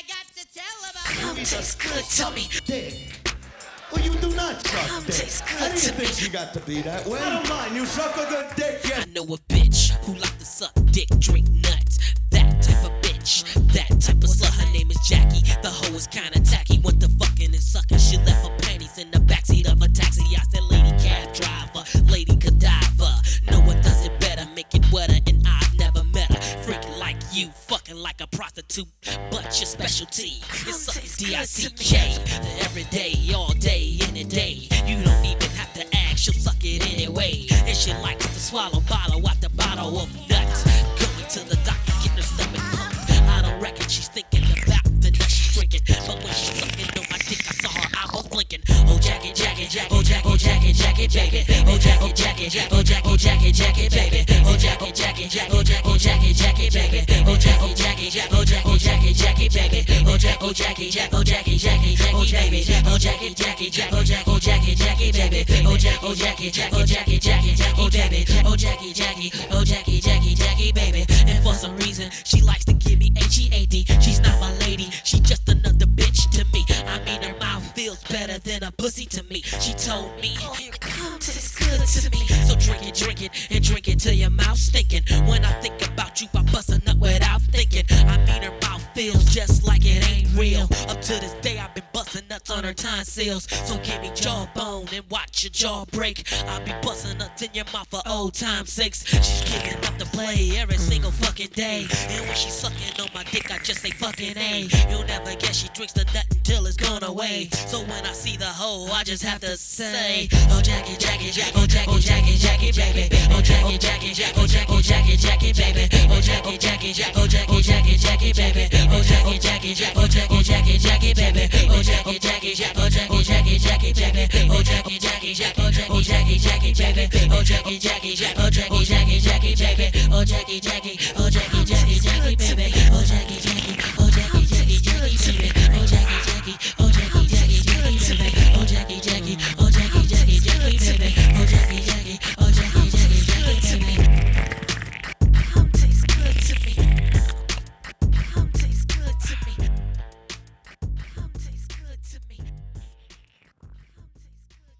I got to tell about Come tastes good to me. Dick. Well, you do not suck Come dick. tastes good I didn't to think me. she got to be that way. I don't mind. You suck a good dick, yes. I know a bitch who like to suck dick, drink nuts. That type of bitch, that type of slut. Her name is Jackie. The hoe is kinda tacky. Went to fucking and sucking. She left her panties in the backseat of a taxi. I said, lady cab driver, lady cadaver. No one does it better, make it wetter, and I've never met a freak like you, fucking like a prostitute. But your specialty is sucking D-I-C-K. Every day, all day, any day. You don't even have to ask, she'll suck it anyway. And she likes to swallow bottle after bottle of nuts. Going to the doctor, getting her stomach pumped. I don't reckon she's thinking about the nuts she's drinking. But when she's sucking on my dick, I saw her eyeballs blinking. Oh, Jackie, Jackie, Jackie, oh, Jackie, Jackie, Jackie, baby. Oh, Jackie, Jackie, oh, Jackie, Jackie, Jackie, baby. Oh, Jackie, Jackie, oh, Jackie, Jackie, Jackie, baby. Oh, Jackie, Jackie, oh, Jackie, Jackie, Jackie, baby. Oh, Jackie, Jackie, oh, Jackie, Jackie, Jackie, baby. Oh, Jackie, Jackie, oh, Jackie, Jackie, baby. Oh, Jackie, oh, Jackie, Jackie, Jackie, baby. Oh, Jackie, oh, Jackie, Jackie, Jackie, baby. And for some reason, she likes to give me H-E-A-D. She's not my lady, she just another bitch to me. I mean, her mouth feels better than a pussy to me. She told me, oh, here it comes, it's good to me. So drink it, and drink it till your mouth's stinking. When I think about you, I bust a nut without thinking. I mean, her mouth feels just like it ain't real. Up to this day, I've been busting nuts on her tonsils. So give me jawbone and watch your jaw break. I'll be busting nuts in your mouth for old time's sakes. She's giving up the play every single fucking day. And when she's sucking on my dick, I just say fucking A. You'll never guess she drinks the nut until it's gone away. So when I see the hoe, I just have to say, oh, Jackie, Jackie, oh, Jackie, Jackie, Jackie, baby. Oh, Jackie, Jackie, oh, Jackie, Jackie, Jackie, baby. Oh, Jackie, Jackie, oh, Jackie, Jackie, Jackie, baby. Oh, Jackie, Jackie, oh, Jackie, Jackie, Jackie, baby. Oh, Jackie, Jackie, oh, Jackie, Jackie, Jackie, baby. Oh, Jackie, Jackie, oh, Jackie, Jackie, Jackie, baby. Oh, Jackie, Jackie, oh, Jackie, Jackie, Jackie, baby. Oh, Jackie, Jackie, oh, Jackie, Jackie, Jackie, baby. Oh, Jackie, Jackie, oh, Jackie, Jackie, Jackie, baby.